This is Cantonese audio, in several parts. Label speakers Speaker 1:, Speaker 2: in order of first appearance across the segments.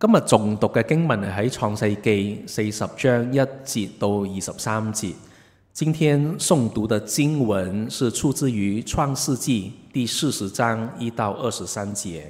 Speaker 1: 今日誦讀嘅經文係喺創世記40章1節到23節。今天誦讀的經文是出自於創世記第40章1到23節。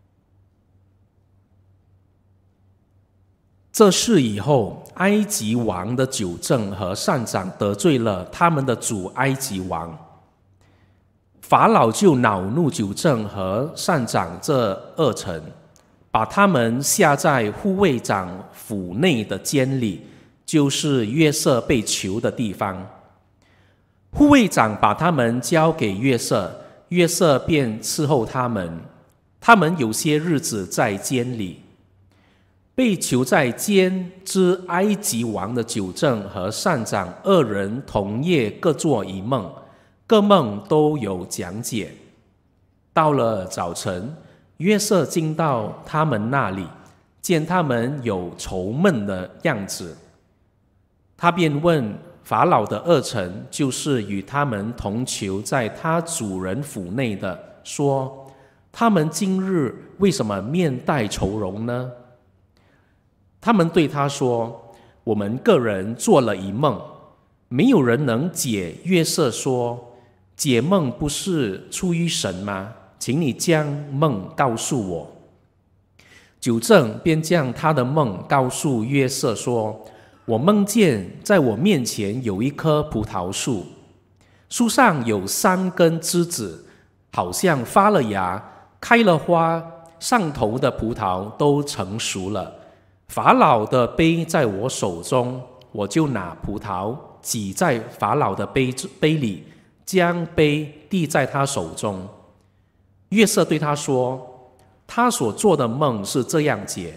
Speaker 1: 這事以後，埃及王的酒政和膳長得罪了他們的主埃及王，法老就惱怒酒政和膳長這2臣，把他們下在護衛長府內的監裏，就是約瑟被囚的地方。護衛長把他們交給約瑟，約瑟便伺候他們。他們有些日子在監裏。被囚在監之埃及王的酒政和膳長2人同夜各做一夢，各夢都有講解。到了早晨，約瑟進到他們那裏，見他們有愁悶的樣子，他便問法老的2臣，就是與他們同囚在他主人府內的，說：他們今日為什麼面帶愁容呢？他們對他說：我們各人做了一夢，沒有人能解。約瑟說：解夢不是出於神嗎？請你將夢告訴我。酒政便將他的夢告訴約瑟說：我夢見在我面前有一棵葡萄樹，樹上有3根枝子，好像發了芽，開了花，上頭的葡萄都成熟了。法老的杯在我手中，我就拿葡萄擠在法老的杯裏，將杯遞在他手中。約瑟對他說：他所做的夢是這樣解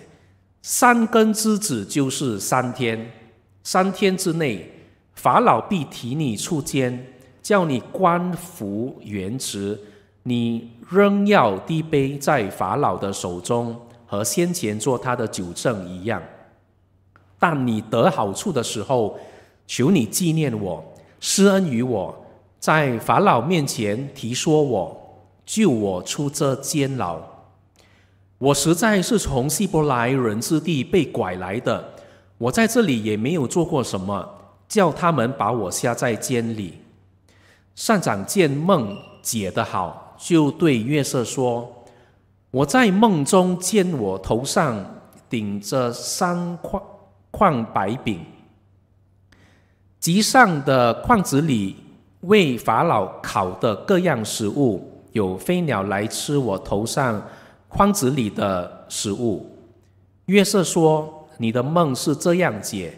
Speaker 1: ：3根枝子就是3天，3天之內，法老必提你出監，叫你官復原職，你仍要遞杯在法老的手中，和先前做他的酒政一樣。但你得好處的時候，求你紀念我，施恩於我，在法老面前提說我，救我出這監牢。我實在是從希伯來人之地被拐來的，我在這裡也沒有做過什麼，叫他們把我下在監裡。膳長見夢解得好，就對約瑟說：我在夢中見我頭上頂着3塊白餅，極上的筐子裡為法老烤的各樣食物，有飛鳥來吃我頭上筐子裡的食物。約瑟說：你的夢是這樣解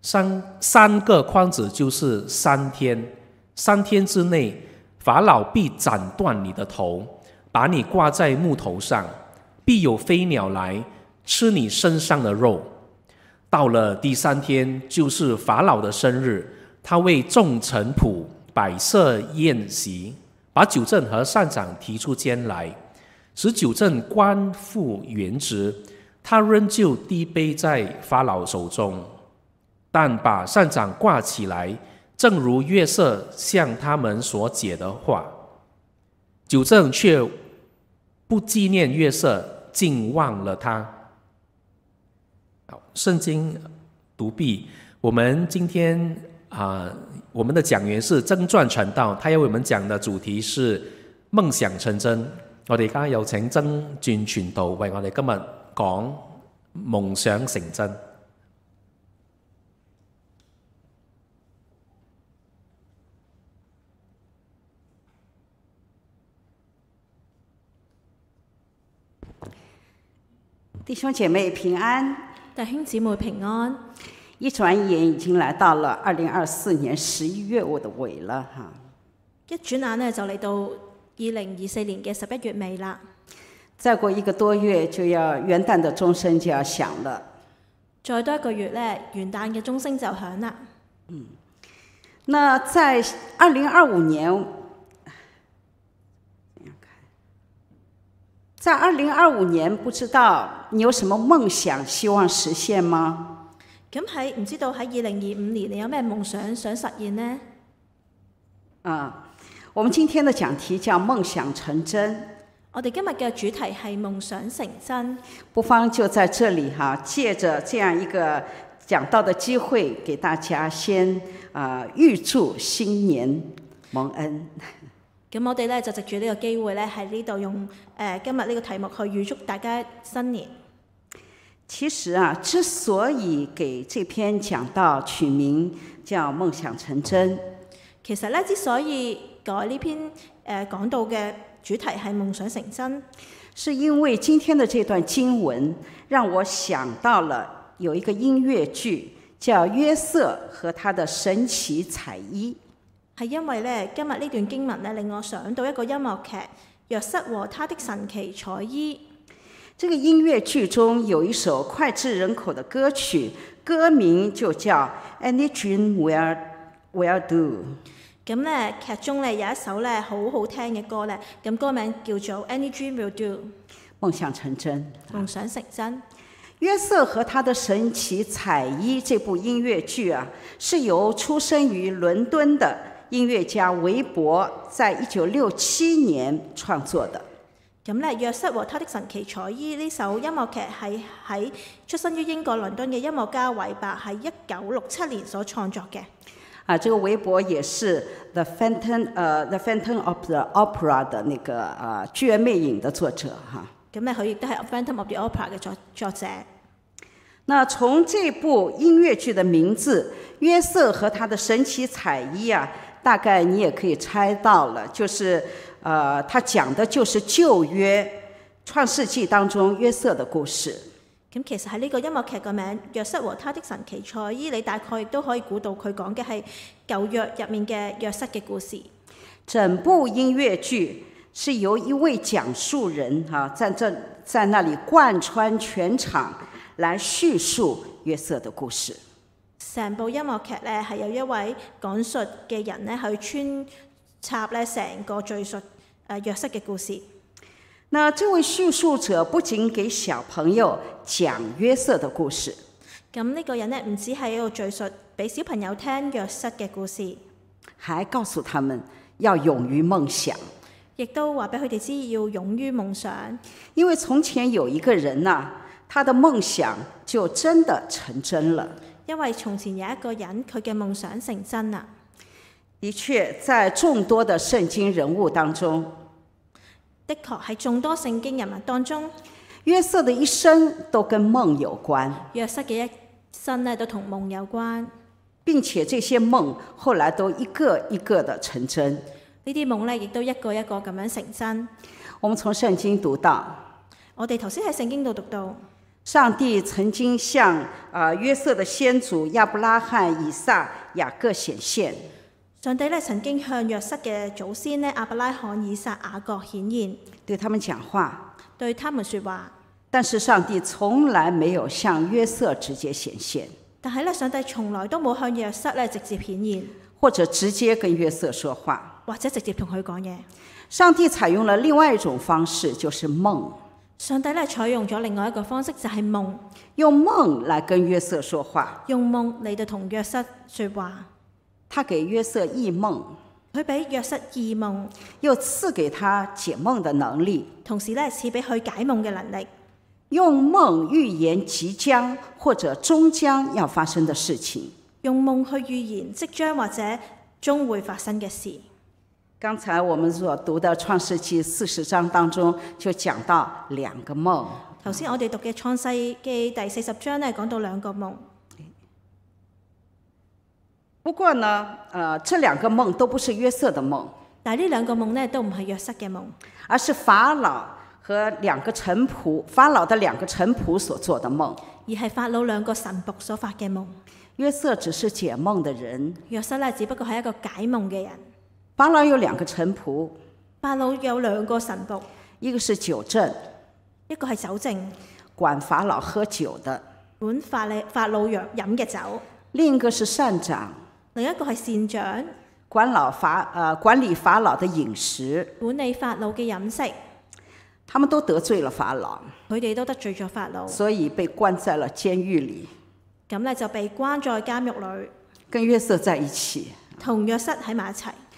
Speaker 1: ，3個筐子就是3天，3天之內，法老必斬斷你的頭，把你掛在木頭上，必有飛鳥來吃你身上的肉。到了第3天，就是法老的生日，他為眾臣僕擺設宴席，把酒政和膳長提出監來，使酒政官復原職，他仍舊遞杯在法老手中，但把膳長掛起來，正如約瑟向他們所解的話。酒政卻不紀念約瑟，竟忘了他。好，聖經讀畢。我們今天我們的講員是曾傳傳道，他要為我們講的主題是夢想成真。我哋而家有請曾傳傳道為我哋今日講夢想成真。
Speaker 2: 弟兄姐妹平安，
Speaker 3: 弟兄姊妹平安。
Speaker 2: 一轉眼已經來到了2024年11月的尾了哈。
Speaker 3: 一轉眼呢，就嚟到2024年嘅11月尾啦。
Speaker 2: 再過1個多月就要元旦的鐘聲就要響了。
Speaker 3: 再多1個月呢，元旦嘅鐘聲就響啦。
Speaker 2: 那在2025年，在2025年，不知道你有什麼夢想希望實現嗎？
Speaker 3: 咁唔知道喺2025年你有咩夢想想實現呢？
Speaker 2: 我們今天的講題叫夢想成真。
Speaker 3: 我哋今日嘅主題係夢想成真。
Speaker 2: 不妨就在這裡借着這樣一個講道的機會，給大家先預祝新年蒙恩。
Speaker 3: 咁我哋咧就藉住呢個機會咧，喺呢度用今日呢個題目去預祝大家新年。
Speaker 2: 其實之所以給這篇講道取名叫夢想成真，
Speaker 3: 其實咧之所以改呢篇講道嘅主題係夢想成真，
Speaker 2: 是因為今天的這段經文讓我想到了有一個音樂劇叫《約瑟和他的神奇彩衣》。
Speaker 3: 係因為咧今日呢段經文咧令我想到一個音樂劇《約瑟和他的神奇彩衣》。
Speaker 2: 這個音樂劇中有一首膾炙人口的歌曲，歌名就叫《Any Dream Will Do》。
Speaker 3: 咁咧劇中咧有一首咧好好聽嘅歌咧，咁歌名叫做《Any Dream Will Do》，
Speaker 2: 夢想成真。
Speaker 3: 夢想成真。
Speaker 2: 約瑟和他的神奇彩衣這部音樂劇是由出生於倫敦的音樂家韋伯在1967年創作的。
Speaker 3: 咁咧，約瑟和他的神奇彩衣呢首音樂劇係喺出生於英國倫敦嘅音樂家韋伯喺1967年所創作嘅。
Speaker 2: 這個韋伯也是 The Phantom of the Opera 的那個劇院魅影的作者
Speaker 3: 咁咧，佢亦都係 Phantom of the Opera 嘅作者。
Speaker 2: 那從這部音樂劇的名字《約瑟和他的神奇彩衣》大概你也可以猜到了，就是他講的就是舊約創世紀當中約瑟的故事。
Speaker 3: 咁其實喺呢個音樂劇嘅名《約瑟和他的神奇彩衣》，你大概亦都可以估到佢講嘅係舊約入面嘅約瑟嘅故事。
Speaker 2: 整部音樂劇是由一位講述人在那裡貫穿全場來敘述約瑟的故事。
Speaker 3: 成部音樂劇咧係由一位講述嘅人咧去穿插咧成個敘述約瑟嘅故事。
Speaker 2: 那這位敘述者不僅給小朋友講約瑟的故事，
Speaker 3: 咁呢個人咧唔止係一個敘述俾小朋友聽約瑟嘅故事，
Speaker 2: 還告訴他們要勇於夢想，
Speaker 3: 亦都話俾佢哋知要勇於夢想。
Speaker 2: 因為從前有一個人他的夢想就真的成真了。
Speaker 3: 因為從前有一個人，佢嘅夢想成真啦。
Speaker 2: 的確，在眾多的聖經人物當中，
Speaker 3: 的確喺眾多聖經人物當中，
Speaker 2: 約瑟的一生都跟夢有關。
Speaker 3: 約瑟嘅一生咧都同夢有關，
Speaker 2: 並且這些夢後來都一個一個的成真。
Speaker 3: 呢啲夢咧亦都一個一個咁樣成真。
Speaker 2: 我們從聖經讀到，
Speaker 3: 我哋頭先喺聖經度讀到，
Speaker 2: 上帝曾經向約瑟的先祖亞伯拉罕、以撒、雅各顯現。
Speaker 3: 上帝咧曾經向約瑟嘅祖先咧亞伯拉罕、以撒、雅各顯現，
Speaker 2: 對他們講話，
Speaker 3: 對他們說話。
Speaker 2: 但是上帝從來沒有向約瑟直接顯現。
Speaker 3: 但係咧，上帝從來都冇向約瑟咧直接顯現，
Speaker 2: 或者直接跟約瑟說話，
Speaker 3: 或者直接同佢講嘢。
Speaker 2: 上帝採用了另外一種方式，就是夢。
Speaker 3: 上帝咧採用咗另外一個方式，就係夢，
Speaker 2: 用夢來跟約瑟說話，
Speaker 3: 用夢嚟到同約瑟說話。
Speaker 2: 他給約瑟異夢，
Speaker 3: 佢俾約瑟異夢，
Speaker 2: 又賜給他解夢的能力，
Speaker 3: 同時咧賜俾佢解夢嘅能力，
Speaker 2: 用夢預言即將或者終將要發生的事情，
Speaker 3: 用夢去預言即將或者終會發生嘅事。
Speaker 2: 剛才我們所讀的創世記40章當中就講到兩個夢。
Speaker 3: 頭先我哋讀嘅創世記第40章咧講到兩個夢。
Speaker 2: 不過呢，這兩個夢都不是約瑟的夢。
Speaker 3: 但係呢兩個夢咧都唔係約瑟嘅夢，
Speaker 2: 而是法老和兩個臣僕，法老的兩個臣僕所做的夢。
Speaker 3: 而係法老兩個臣僕所發嘅夢。
Speaker 2: 約瑟只是解夢的人，
Speaker 3: 約瑟咧只不過係一個解夢嘅人。
Speaker 2: 法老有兩個臣僕，
Speaker 3: 法老有兩個臣僕，
Speaker 2: 一個是酒政，
Speaker 3: 一個係酒政，
Speaker 2: 管法老喝酒的；
Speaker 3: 管法老飲嘅酒。
Speaker 2: 另一個是膳長，
Speaker 3: 另一個係膳長，
Speaker 2: 管理法老的飲食，
Speaker 3: 管理法老嘅飲食。
Speaker 2: 他們都得罪了法老，
Speaker 3: 佢哋都得罪咗法老，
Speaker 2: 所以被關在了監獄裏。
Speaker 3: 咁咧就被關在監獄裏，
Speaker 2: 跟約瑟在一起。
Speaker 3: 同約瑟喺埋一齊。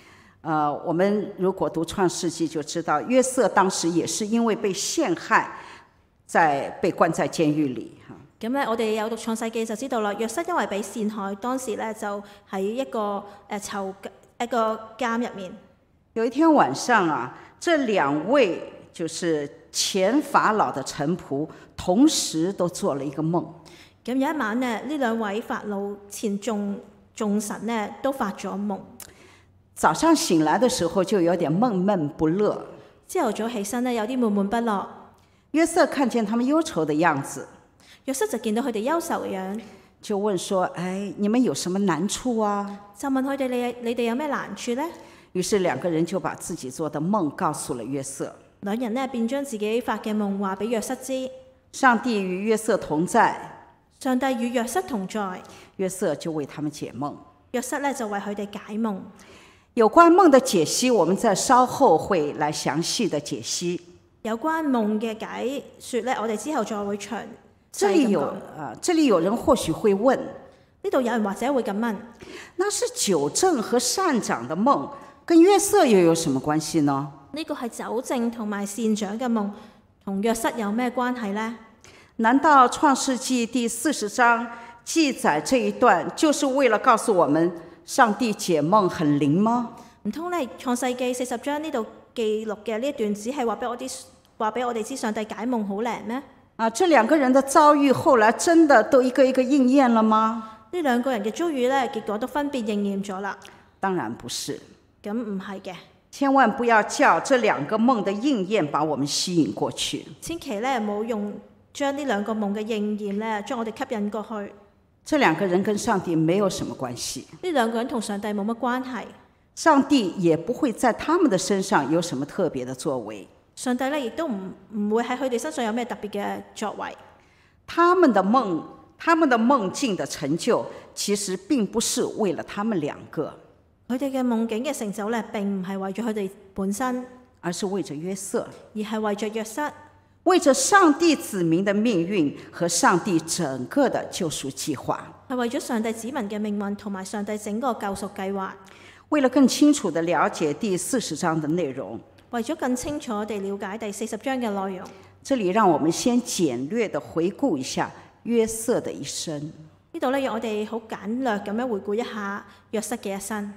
Speaker 2: 我們如果讀創世記就知道，約瑟當時也是因為被陷害，被關在監獄裡。
Speaker 3: 咁咧，我哋有讀創世記就知道啦。約瑟因為被陷害，當時咧就喺一個監入面。
Speaker 2: 有一天晚上啊，這兩位就是前法老的臣僕，同時都做了一個夢。
Speaker 3: 咁有一晚呢，呢兩位法老前眾臣呢都發咗夢。
Speaker 2: 早上醒來的時候就有點悶悶不樂。
Speaker 3: 朝頭早起身呢，有啲悶悶不樂。
Speaker 2: 約瑟看見他們憂愁的樣子，
Speaker 3: 約瑟就見到佢哋憂愁嘅樣，
Speaker 2: 就問說：哎，你們有什麼難處啊？
Speaker 3: 就問佢哋你哋有咩難處呢？
Speaker 2: 於是兩個人就把自己做的夢告訴了約瑟。
Speaker 3: 兩人呢便將自己發嘅夢話俾約瑟知。
Speaker 2: 上帝與約瑟同在，
Speaker 3: 上帝與約瑟同在，
Speaker 2: 約瑟就為他們解夢。
Speaker 3: 約瑟呢就為佢哋解夢。
Speaker 2: 有關夢的解析，我們在稍後會來詳細的解析。
Speaker 3: 有關夢嘅解說呢，我哋之後再會詳
Speaker 2: 這裡有人或許會問，
Speaker 3: 呢度有人或者會咁問，
Speaker 2: 那是酒政和善長的夢，跟約瑟又有什麼關係呢？
Speaker 3: 呢個係酒政同埋善長嘅夢，同約瑟有咩關係呢？
Speaker 2: 難道創世記第40章記載這一段，就是為了告訴我們上帝解夢很靈嗎？
Speaker 3: 唔通呢創世記40章呢度記錄嘅呢一段，只係話俾我哋知上帝解夢好靈咩？
Speaker 2: 這兩個人的遭遇後來真的都一個一個應驗了嗎？
Speaker 3: 呢兩個人嘅遭遇呢，結果都分別應驗咗啦。
Speaker 2: 當然不是。
Speaker 3: 咁唔係嘅。
Speaker 2: 千萬不要叫這兩個夢的應驗把我們吸引過去。
Speaker 3: 千祈呢冇用將呢兩個夢嘅應驗呢，將我哋吸引過去。
Speaker 2: 這兩個人跟上帝沒有什麼關係。
Speaker 3: 呢兩個人同上帝冇乜關係。
Speaker 2: 上帝也不會在他們的身上有什麼特別的作為。
Speaker 3: 上帝呢亦都唔會喺佢哋身上有咩特別嘅作為。
Speaker 2: 他們的夢境的成就，其實並不是為了他們兩個。
Speaker 3: 佢哋嘅夢境嘅成就呢，並唔係為咗佢哋本身，
Speaker 2: 而是為着約瑟，
Speaker 3: 而係為着約瑟，
Speaker 2: 為着上帝子民的命運和上帝整個的救贖計劃，
Speaker 3: 係為咗上帝子民嘅命運同埋上帝整個救贖計劃。
Speaker 2: 為了更清楚地了解第40章的內容，
Speaker 3: 為咗更清楚地了解第40章嘅內容，
Speaker 2: 這裡讓我們先簡略地回顧一下約瑟的一生。
Speaker 3: 呢度呢，讓我哋好簡略咁樣回顧一下約瑟嘅一生。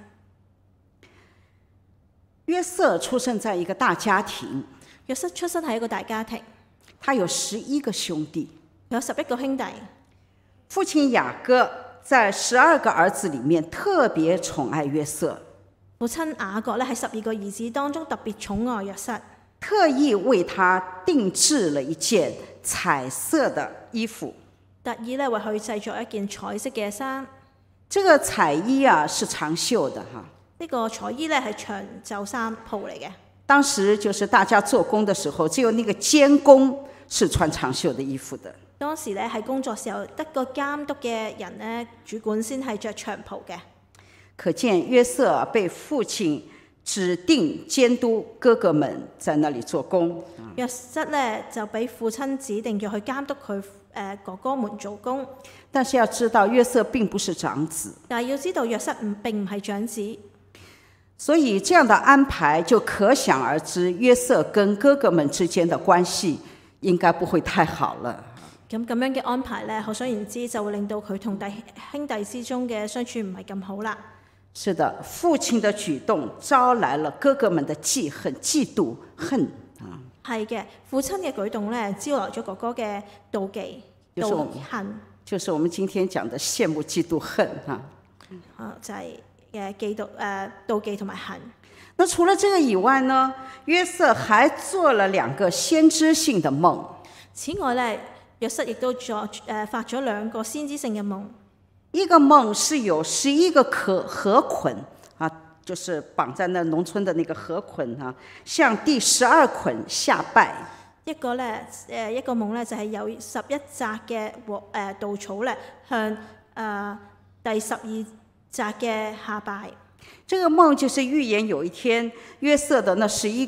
Speaker 2: 約瑟出生在一個大家庭。
Speaker 3: 約瑟出生喺一個大家庭，
Speaker 2: 他有11個兄弟，
Speaker 3: 有11個兄弟。
Speaker 2: 父親雅各在12個兒子裡面特別寵愛約瑟。
Speaker 3: 父親雅各咧喺12個兒子當中特別寵愛約瑟，
Speaker 2: 特意為他定製了一件彩色的衣服，
Speaker 3: 特意咧為佢製作一件彩色嘅衫。
Speaker 2: 這個彩衣啊是長袖的哈。
Speaker 3: 呢個彩衣咧係長袖衫袍嚟嘅。當
Speaker 2: 時就是大家做工的時候，只有那個監工是穿長袖的衣服的。
Speaker 3: 當時咧喺工作時候，得個監督嘅人咧，主管先係着長袍嘅。
Speaker 2: 可見約瑟被父親指定監督哥哥們在那裡做工。
Speaker 3: 約瑟咧就俾父親指定叫去監督佢哥哥們做工。
Speaker 2: 但是要知道約瑟並不是長子。
Speaker 3: 但係要知道約瑟並唔係長子。
Speaker 2: 所以這樣的安排就可想而知，約瑟跟哥哥們之間的關係應該不會太好了。
Speaker 3: 咁樣嘅安排呢，可想而知就會令到佢同兄弟之中嘅相處唔係咁好啦。
Speaker 2: 是的，父親的舉動招來了哥哥們的嫉妒恨啊。
Speaker 3: 係嘅，父親嘅舉動呢，招來咗哥哥嘅妒忌、妒恨。
Speaker 2: 就是我們今天講的羨慕、嫉妒、恨啊。
Speaker 3: 就係妒忌同埋恨。
Speaker 2: 那除了這個以外呢，約瑟還做了2個先知性的夢。
Speaker 3: 此外呢，約瑟亦都發咗2個先知性嘅夢。
Speaker 2: 一個夢是有11個河捆啊，就是綁在那農村的那個河捆啊，向第12捆下拜。
Speaker 3: 一個夢呢，就係有11紮嘅稻草咧向第12紮嘅下拜。
Speaker 2: 這個夢就是預言有一天約瑟的那11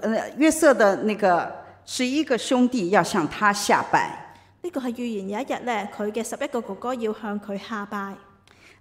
Speaker 2: 個兄弟要向他下拜。
Speaker 3: 呢個係預言有一日咧，佢嘅11個哥哥要向佢下拜。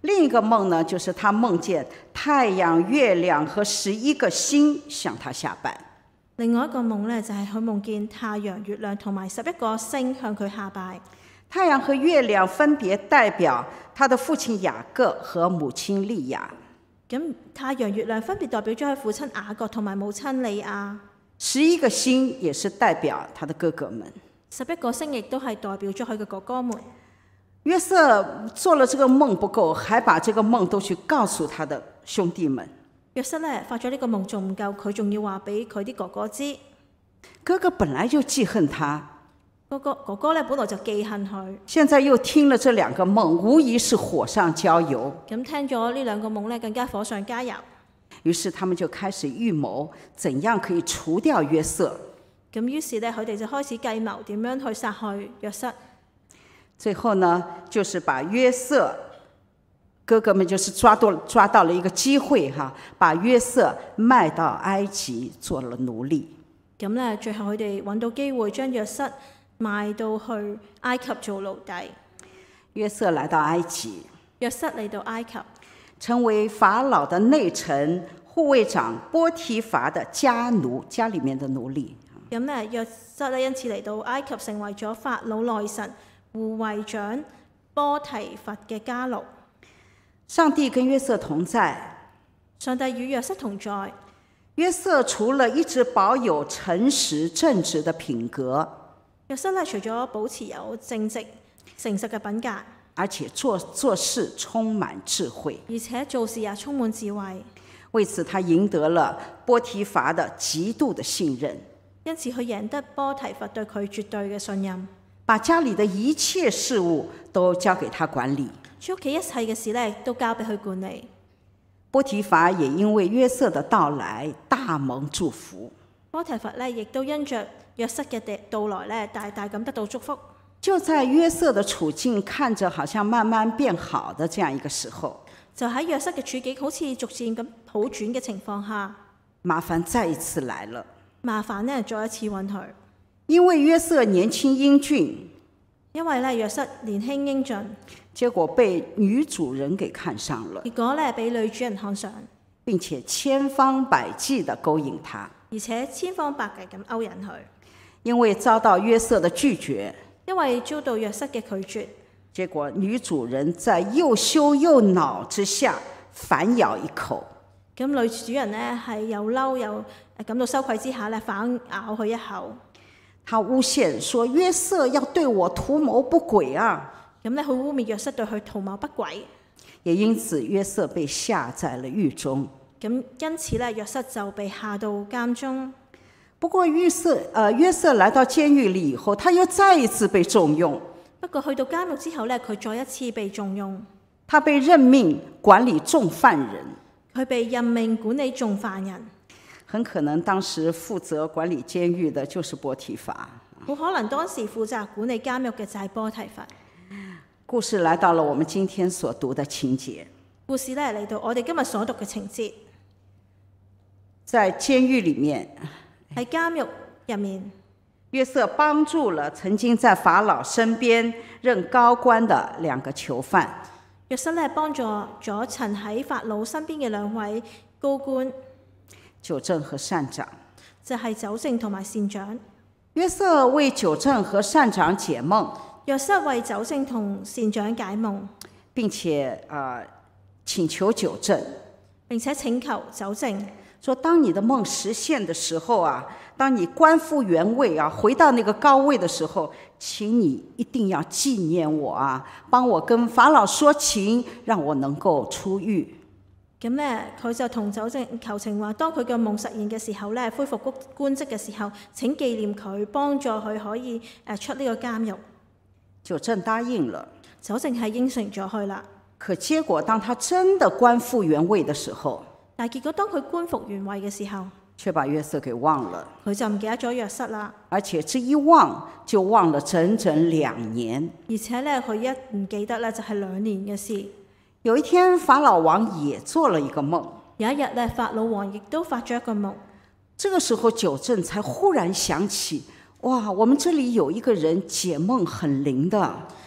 Speaker 2: 另一个梦呢，就是他梦见太阳、月亮和11个星向他下拜。
Speaker 3: 另外一個夢咧，就係佢夢見太陽、月亮同埋11個星向佢下拜。
Speaker 2: 太陽和月亮分別代表他的父親雅各和母親利亞。
Speaker 3: 咁太陽、月亮分別代表咗佢父親雅各同埋母親利亞。
Speaker 2: 11個星也是代表他的哥哥們。
Speaker 3: 11個星亦都係代表咗佢嘅哥哥們。
Speaker 2: 約瑟做了這個夢不夠，還把這個夢都去告訴他的兄弟們。
Speaker 3: 約瑟咧發咗呢個夢仲唔夠，佢仲要話俾佢啲哥哥知。
Speaker 2: 哥哥本來就記恨他，
Speaker 3: 哥哥咧本來就記恨佢，
Speaker 2: 現在又聽了這兩個夢，無疑是火上澆油。
Speaker 3: 咁聽咗呢兩個夢咧，更加火上加油。
Speaker 2: 於是他們就開始預謀，怎樣可以除掉約瑟。
Speaker 3: 咁於是咧，佢哋就開始計謀點樣去殺害約瑟。
Speaker 2: 最後呢，就是把約瑟。哥哥們就是抓到了一個機會哈，把約瑟賣到埃及做了奴隸。
Speaker 3: 咁咧，最後佢哋揾到機會將約瑟賣到去埃及做奴隸。
Speaker 2: 約瑟來到埃及，
Speaker 3: 約瑟嚟到埃及，
Speaker 2: 成為法老的內臣、護衛長波提乏的家奴，家裡面的奴隸。
Speaker 3: 咁咧，約瑟咧因此嚟到埃及，成為咗法老內臣、護衛長波提乏嘅家奴。
Speaker 2: 上帝跟約瑟同在，
Speaker 3: 上帝與約瑟同在。
Speaker 2: 約瑟除了一直保有誠實正直的品格，
Speaker 3: 約瑟咧除咗保持有正直誠實嘅品格，
Speaker 2: 而且做事充滿智慧，
Speaker 3: 而且做事也充滿智慧。
Speaker 2: 為此他贏得了波提乏的極度的信任，
Speaker 3: 因此佢贏得波提乏對佢絕對嘅信任，
Speaker 2: 把家裡的一切事務都交給他管理。
Speaker 3: 屋企一切嘅事咧都交俾佢管理。
Speaker 2: 波提乏也因為約瑟的到來大蒙祝福。
Speaker 3: 波提乏咧亦都因着約瑟嘅到來咧，大大咁得到祝福。
Speaker 2: 就在約瑟的處境看着好像慢慢變好的這樣一個時候，
Speaker 3: 就喺約瑟嘅處境好似逐漸咁好轉嘅情況下，
Speaker 2: 麻煩再一次來了。
Speaker 3: 麻煩呢再一次揾佢，
Speaker 2: 因為約瑟年輕英俊，
Speaker 3: 因為咧約瑟年輕英俊，
Speaker 2: 結果被女主人給看上了，
Speaker 3: 結果咧俾女主人看上，
Speaker 2: 並且千方百計地勾引他，
Speaker 3: 而且千方百計咁勾引佢。
Speaker 2: 因為遭到約瑟的拒絕，
Speaker 3: 因為遭到約瑟嘅拒絕，
Speaker 2: 結果女主人在又羞又惱之下反咬一口。
Speaker 3: 咁女主人呢係又嬲又感到羞愧之下咧，反咬佢一口。
Speaker 2: 他誣陷說約瑟要對我圖謀不軌啊！
Speaker 3: 咁咧，佢污蔑約瑟對佢圖謀不軌，
Speaker 2: 也因此約瑟被下在了獄中。
Speaker 3: 咁因此咧，約瑟就被下到監中。
Speaker 2: 不過約瑟來到監獄裡以後，他又再一次被重用。
Speaker 3: 不過去到監獄之後咧，佢再一次被重用。
Speaker 2: 他被任命管理眾犯人。
Speaker 3: 佢被任命管理眾犯人。
Speaker 2: 很可能當時負責管理監獄的就是波提乏。
Speaker 3: 好可能當時負責管理監獄嘅就係波提乏。
Speaker 2: 故事來到了我們今天所讀的情節。
Speaker 3: 故事咧嚟到我哋今日所讀嘅情節，
Speaker 2: 在監獄裡面，
Speaker 3: 喺監獄入面，
Speaker 2: 約瑟幫助了曾經在法老身邊任高官的兩個囚犯。
Speaker 3: 約瑟咧幫助咗曾喺法老身邊嘅兩位高官，
Speaker 2: 糾正和善長，
Speaker 3: 就係糾正同埋善長。
Speaker 2: 約瑟為糾正和善長解夢，
Speaker 3: 約瑟為糾正同善長解夢，
Speaker 2: 並且請求糾正，
Speaker 3: 並且請求糾正，
Speaker 2: 說當你的夢實現的時候啊，當你官復原位啊，回到那個高位的時候，請你一定要紀念我啊，幫我跟法老說情，讓我能夠出獄。
Speaker 3: 咁咧，佢就同糾正求情話，當佢嘅夢實現嘅時候咧，恢復官職嘅時候，請紀念佢，幫助佢可以出呢個監獄。
Speaker 2: 糾正答應了，
Speaker 3: 糾正係應承咗佢啦。
Speaker 2: 可結果當他真的官復原位的時候，
Speaker 3: 但係結果當佢官復原位嘅時候，
Speaker 2: 卻把約瑟給忘了。
Speaker 3: 佢就唔記得咗約瑟啦。
Speaker 2: 而且這一忘就忘了整整2年。
Speaker 3: 而且咧，佢一唔記得咧，就係2年嘅事。
Speaker 2: 有一天，法老王也做了一個夢。
Speaker 3: 有一日咧，法老王亦都發咗一個夢。
Speaker 2: 這個時候，糾正才忽然想起，哇，我們這裡有一個人解夢很靈的。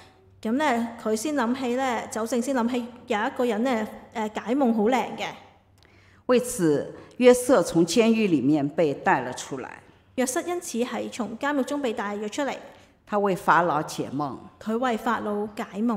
Speaker 3: 咁咧佢先諗起咧，酒政先諗起有一個人咧解夢好靈嘅。
Speaker 2: 为此，约瑟從監獄裡面被帶了出來。
Speaker 3: 約瑟因此係從監獄中被帶咗出嚟，
Speaker 2: 他為法老解夢。
Speaker 3: 佢為法老解夢。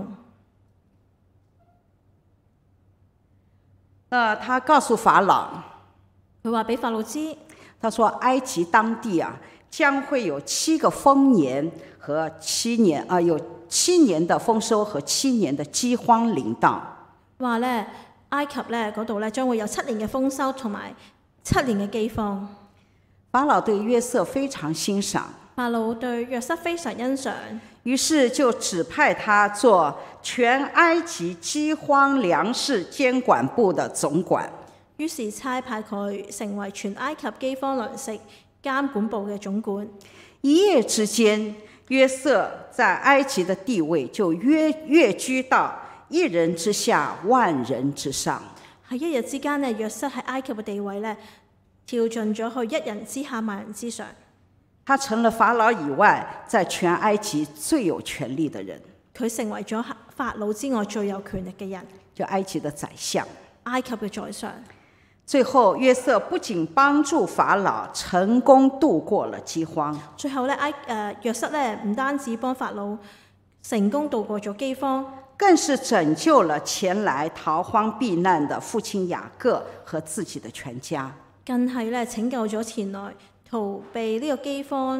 Speaker 2: 他告訴法老，
Speaker 3: 佢話俾法老知，
Speaker 2: 他說埃及當地將會有7個豐年和7年有7年的豐收和7年的饑荒臨到。話
Speaker 3: 咧埃及咧嗰度咧將會有7年嘅豐收同埋7年嘅饑荒。
Speaker 2: 法老對約瑟非常欣賞，
Speaker 3: 法老對約瑟非常欣賞，
Speaker 2: 於是就指派他做全埃及饑荒糧食監管部的總管。
Speaker 3: 於是差派佢成為全埃及饑荒糧食監管部嘅總管。
Speaker 2: 一夜之間，約瑟在埃及的地位就躍居到1人之下萬人之上。
Speaker 3: 喺一日之間咧，約瑟喺埃及嘅地位咧跳進咗去1人之下萬人之上。
Speaker 2: 他成了法老以外在全埃及最有權力的人。
Speaker 3: 佢成為咗法老之外最有權力嘅人，
Speaker 2: 就埃及的宰相，
Speaker 3: 埃及嘅宰相。
Speaker 2: 最後，約瑟不僅幫助法老成功度過了饑荒，
Speaker 3: 最後咧約瑟咧唔單止幫法老成功度過咗饑荒，
Speaker 2: 更是拯救了前來逃荒避難的父親雅各和自己的全家。
Speaker 3: 更係咧拯救咗前來逃避呢個饑荒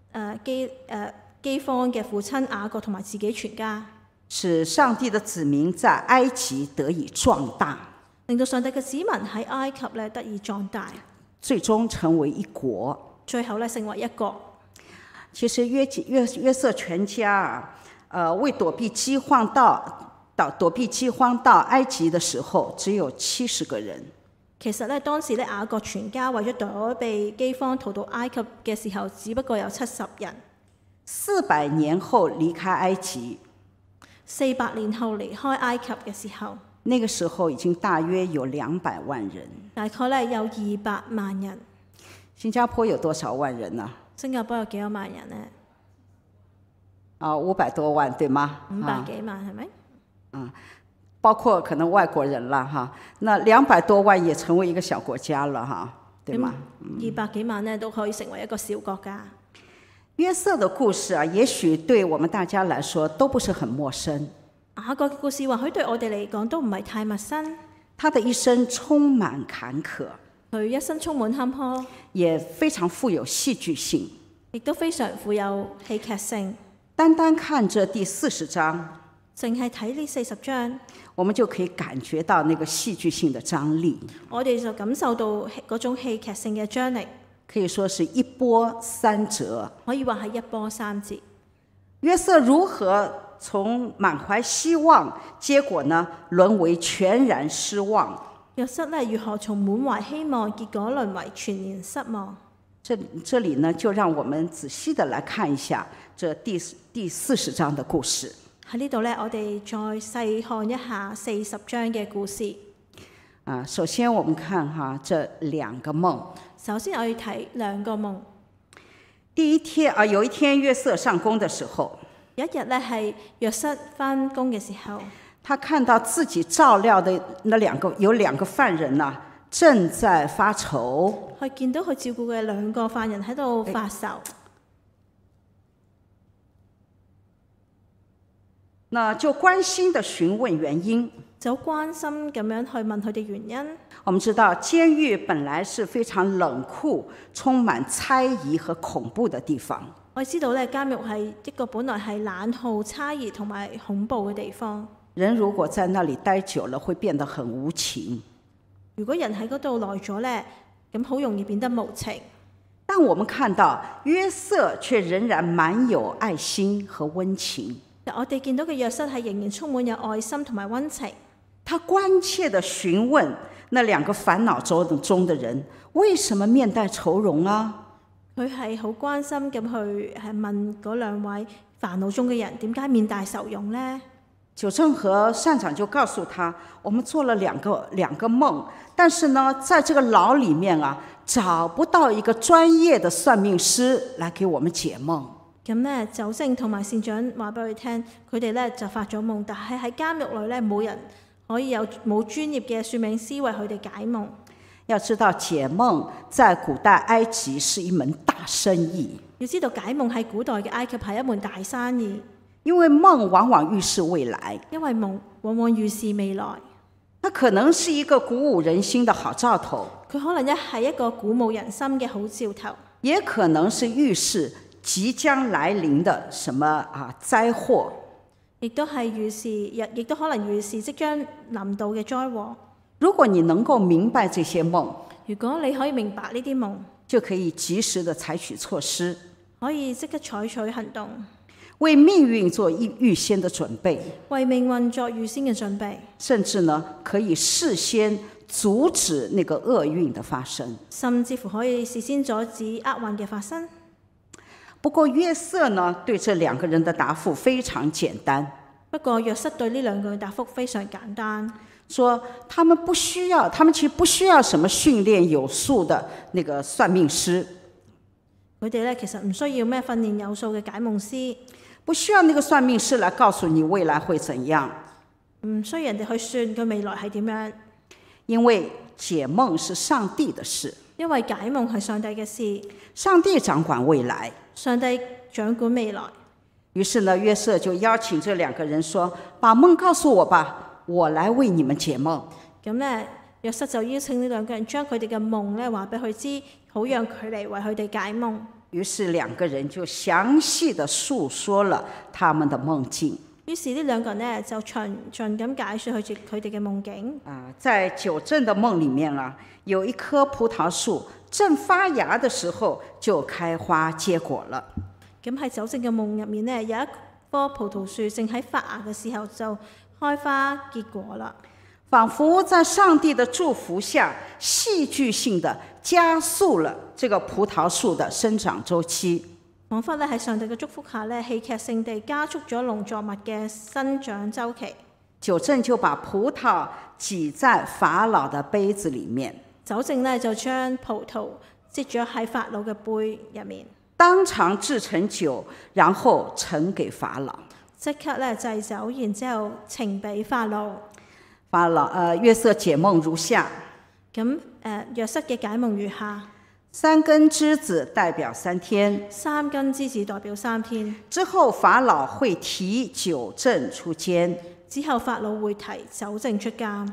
Speaker 3: 嘅父親雅各同埋自己全家，
Speaker 2: 使上帝的子民在埃及得以壯大，
Speaker 3: 令到上帝嘅子民喺埃及咧得以壯大，
Speaker 2: 最終成為一國，
Speaker 3: 最後咧成為一國。
Speaker 2: 其實約瑟全家為躲避饑荒到埃及的時候，只有70個人。
Speaker 3: 其實咧當時咧雅各全家為咗躲避饑荒逃到埃及嘅時候，只不過有70人。
Speaker 2: 400年後離開埃及
Speaker 3: ，400年後離開埃及嘅時候，
Speaker 2: 那個時候已經大約有200萬人。
Speaker 3: 大概咧有200萬人。
Speaker 2: 新加坡有多少萬人呢？
Speaker 3: 新加坡有幾多萬人呢
Speaker 2: ？500多萬，對嗎
Speaker 3: ？500幾萬係咪？
Speaker 2: 包括可能外國人啦，哈，那200多萬也成為一個小國家了，哈，對嗎
Speaker 3: ？200幾萬呢都可以成為一個小國家。
Speaker 2: 約瑟的故事也許對我們大家來說都不是很陌生。
Speaker 3: 雅各嘅故事或許對我哋嚟講都唔係太陌生。
Speaker 2: 他的一生充滿坎坷，
Speaker 3: 佢一生充滿坎坷，
Speaker 2: 也非常富有戲劇性，
Speaker 3: 亦都非常富有戲劇性。
Speaker 2: 單單看這第40章，
Speaker 3: 淨係睇呢40章，
Speaker 2: 我們就可以感覺到那個戲劇性的張力。
Speaker 3: 我哋就感受到嗰種戲劇性嘅張力，
Speaker 2: 可以說是一波三折。
Speaker 3: 可以話係一波三折。
Speaker 2: 約瑟如何從滿懷希望，結果呢淪為全然失望？
Speaker 3: 約瑟呢如何從滿懷希望，結果淪為全然失望？
Speaker 2: 這裡呢就讓我們仔細的來看一下這第40章的故事。
Speaker 3: 喺呢度呢，我哋再細看一下40章嘅故事。
Speaker 2: 首先我們看這2個夢。
Speaker 3: 首先我要睇2個夢。
Speaker 2: 第一天有一天約瑟上工的時候，
Speaker 3: 有一日呢係約瑟返工嘅時候，
Speaker 2: 他看到自己照料的有2個犯人正在發愁。
Speaker 3: 佢見到佢照顧嘅2個犯人喺度發愁。
Speaker 2: 那就關心的詢問原因，
Speaker 3: 就關心咁樣去問佢哋原因。
Speaker 2: 我們知道監獄本來是非常冷酷、充滿猜疑和恐怖的地方。
Speaker 3: 我知道咧，監獄係一個本來係冷酷、猜疑同埋恐怖嘅地方。
Speaker 2: 人如果在那裡待久了，會變得很無情。
Speaker 3: 如果人喺嗰度耐咗咧，咁好容易變得無情。
Speaker 2: 但我們看到約瑟卻仍然滿有愛心和溫情。
Speaker 3: 我哋見到嘅約瑟係仍然充滿有愛心同埋溫情。
Speaker 2: 他關切地詢問那2個煩惱中的人，為什麼面帶愁容啊？
Speaker 3: 佢係好關心咁去問嗰2位煩惱中嘅人，點解面帶愁容呢？
Speaker 2: 九正和善長就告訴他，我們做了兩個夢，但是呢，在這個牢裡面找不到一個專業的算命師來給我們解夢。
Speaker 3: 咁咧，酒政同埋善長話俾佢聽，佢哋咧就發咗夢，但係喺監獄裏咧冇人可以冇專業嘅算命師為佢哋解夢。
Speaker 2: 要知道解夢在古代埃及是一門大生意。
Speaker 3: 要知道解夢喺古代嘅埃及係一門大生意，
Speaker 2: 因為夢往往預示未來，
Speaker 3: 因為夢往往預示未來。
Speaker 2: 它可能是一個鼓舞人心的好兆頭，
Speaker 3: 佢可能係一個鼓舞人心嘅好兆頭，
Speaker 2: 也可能是預示即將來臨的什麼災禍，
Speaker 3: 亦都係預示，亦都可能預示即將臨到嘅災禍。
Speaker 2: 如果你能夠明白這些夢，
Speaker 3: 如果你可以明白呢啲夢，
Speaker 2: 就可以及時的採取措施，
Speaker 3: 可以即刻採取行動，
Speaker 2: 為命運做預先的準備，
Speaker 3: 為命運作預先嘅準備，
Speaker 2: 甚至呢可以事先阻止那個厄運的發生，
Speaker 3: 甚至乎可以事先阻止厄運嘅發生。
Speaker 2: 不過約瑟呢對這兩個人的答覆非常簡單。
Speaker 3: 不過約瑟對呢兩個人答覆非常簡單，
Speaker 2: 說他們其實不需要什麼訓練有素的那個算命師，
Speaker 3: 佢哋咧其實唔需要咩訓練有素嘅解夢師，
Speaker 2: 不需要那個算命師來告訴你未來會怎樣，
Speaker 3: 唔需要人哋去算佢未來係點樣，
Speaker 2: 因為解夢是上帝的事，
Speaker 3: 因為解夢係上帝嘅事，
Speaker 2: 上帝掌管未來，
Speaker 3: 上帝掌管未來。
Speaker 2: 於是呢，約瑟就邀請這兩個人說：把夢告訴我吧，我來為你們解夢。
Speaker 3: 咁咧，約瑟就邀請呢兩個人將佢哋嘅夢咧話俾佢知，好讓佢嚟為佢哋解夢。
Speaker 2: 於是兩個人就詳細地述說了他們的夢境。
Speaker 3: 於是呢兩個人呢，就詳盡咁解説佢哋嘅夢境。
Speaker 2: 在酒政的夢裡面啊，有一棵葡萄樹正發芽的時候就開花結果了。
Speaker 3: 咁喺酒政嘅夢入面呢，有一棵葡萄樹正喺發芽嘅時候就開花結果啦，
Speaker 2: 仿佛在上帝的祝福下，戲劇性的加速了這個葡萄樹的生長週期。
Speaker 3: 彷彿咧喺上帝嘅祝福下咧，戲劇性地加速咗農作物嘅生長週期。
Speaker 2: 酒政就把葡萄擠在法老的杯子裡面，
Speaker 3: 酒政呢就將葡萄擠咗喺法老嘅杯入面，
Speaker 2: 當場製成酒，然後呈給法老。
Speaker 3: 即刻咧製酒，然之後呈俾法老。
Speaker 2: 約瑟解夢如下。
Speaker 3: 咁約瑟嘅解夢如下：3
Speaker 2: 根枝子代表3天
Speaker 3: ，3根枝子代表3天。
Speaker 2: 之後法老會提酒政出監。
Speaker 3: 之後法老會提酒政出監。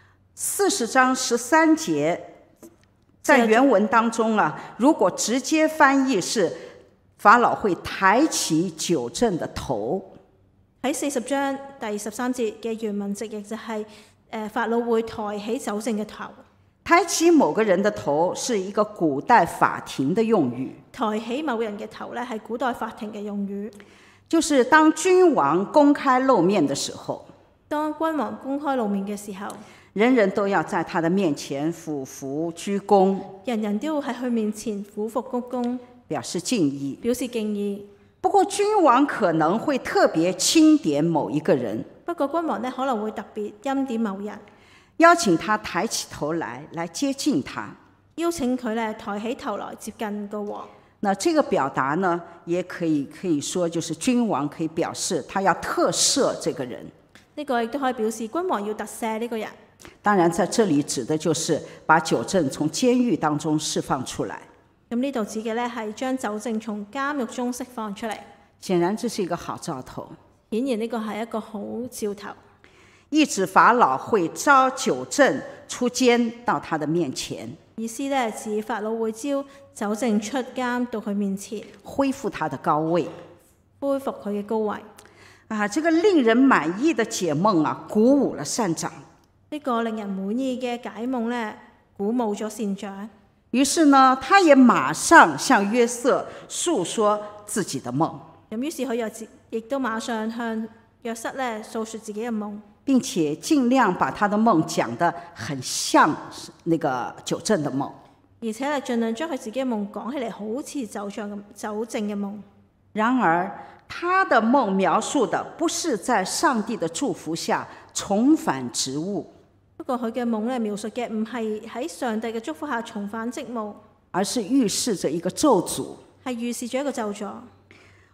Speaker 2: 40章13節，在原文當中啊，如果直接翻譯是法老會抬起酒政的頭。
Speaker 3: 喺40章第13節嘅原文直譯就係法老會抬起酒政嘅頭。
Speaker 2: 抬起某個人的頭是一個古代法庭的用語。
Speaker 3: 抬起某人嘅頭咧係古代法庭嘅用語，
Speaker 2: 就是當君王公開露面的時候，
Speaker 3: 當君王公開露面嘅時候，
Speaker 2: 人人都要在他的面前俯伏鞠躬，
Speaker 3: 人人都要喺佢面前俯伏鞠躬，
Speaker 2: 表示敬意。
Speaker 3: 表示敬意。
Speaker 2: 不過君王可能會特別欽點某一個人，
Speaker 3: 不過君王呢可能會特別欽點某人，
Speaker 2: 邀請他抬起頭來接近他，
Speaker 3: 邀請佢咧抬起頭來接近個王。
Speaker 2: 那這個表達呢，也可以說就是君王可以表示他要特赦這個人。
Speaker 3: 呢個亦都可以表示君王要特赦呢個人。
Speaker 2: 當然在這裡指的就是把酒政從監獄當中釋放出來。
Speaker 3: 咁呢度指嘅咧係將酒政從監獄中釋放出嚟。
Speaker 2: 顯然這是一個好兆頭。
Speaker 3: 顯然呢個係一個好兆頭。
Speaker 2: 意指法老會召酒政出監到他的面前。
Speaker 3: 意思咧指法老會召酒政出監到佢面前，
Speaker 2: 恢復他的高位，
Speaker 3: 恢復佢嘅高位。
Speaker 2: 這個令人滿意的解夢啊，鼓舞了善長。
Speaker 3: 呢個令人滿意嘅解夢咧，鼓舞咗善長。
Speaker 2: 於是呢，他也馬上向約瑟述說自己的夢。
Speaker 3: 咁於是佢亦都馬上向約瑟咧訴說自己嘅夢，
Speaker 2: 並且盡量把他的夢講得很像那個酒政的夢。
Speaker 3: 而且咧盡量將佢自己嘅夢講起嚟好似酒政嘅夢。
Speaker 2: 然而，他的夢描述的不是在上帝的祝福下重返職務。
Speaker 3: 不過佢嘅夢咧描述嘅唔係喺上帝嘅祝福下重返職務，
Speaker 2: 而是預示着一個咒詛，
Speaker 3: 係預示咗一個咒詛。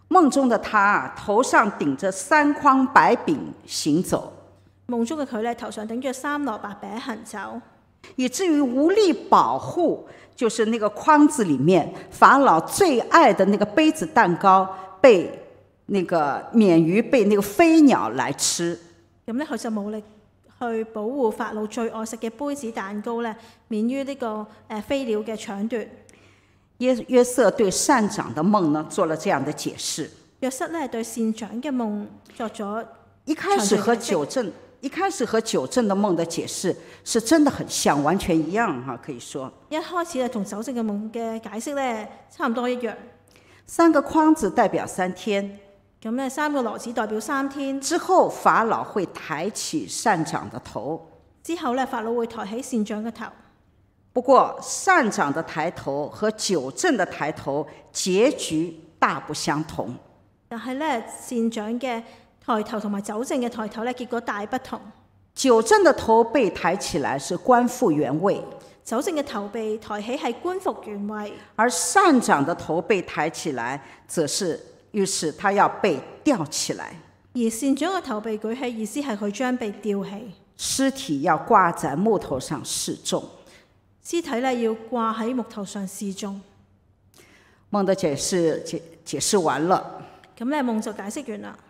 Speaker 2: 夢中的他頭上頂着3筐白餅行走，
Speaker 3: 夢中嘅佢咧頭上頂住3籮白餅行走，
Speaker 2: 以至於無力保護，就是那個筐子裡面法老最愛的那個杯子蛋糕被那個免於被那個飛鳥來吃。
Speaker 3: 咁咧佢就冇力去保護法老最愛食嘅杯子蛋糕咧，免於呢個飛鳥嘅搶奪。
Speaker 2: 約瑟對善長的夢呢做了這樣的解釋。
Speaker 3: 約瑟咧對善長嘅夢作咗
Speaker 2: 一開始和九正的夢的解釋是真的很像，完全一樣哈，可以說。
Speaker 3: 一開始同酒政嘅夢嘅解釋咧差唔多一樣。
Speaker 2: 3個筐子代表3天。
Speaker 3: 咁咧3個籮子代表3天。
Speaker 2: 之後法老會抬起善長的頭。
Speaker 3: 之後咧法老會抬起善長嘅頭。
Speaker 2: 不過善長的抬頭和九正的抬頭結局大不相同。
Speaker 3: 但係咧善長嘅抬頭同埋酒政嘅抬頭咧結果大不同。
Speaker 2: 九正的頭被抬起來是官復原位，
Speaker 3: 酒政嘅頭被抬起係官復原位，
Speaker 2: 而善長的頭被抬起來則是於是他要被吊起來。
Speaker 3: 而善長嘅頭被舉起，意思係佢將被吊起，
Speaker 2: 屍體要掛在木頭上示眾。
Speaker 3: 屍體咧要掛喺木頭上示眾。
Speaker 2: 夢的解釋完了。
Speaker 3: 咁咧夢就解釋完啦。